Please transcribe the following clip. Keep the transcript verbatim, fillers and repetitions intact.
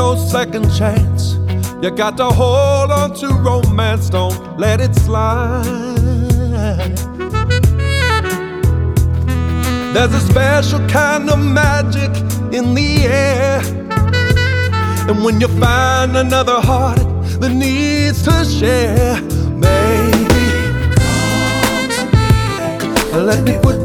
no second chance. You got to hold on to romance, don't let it slide. There's a special kind of magic in the air, and when you find another heart that needs to share, baby, come to me. Let me put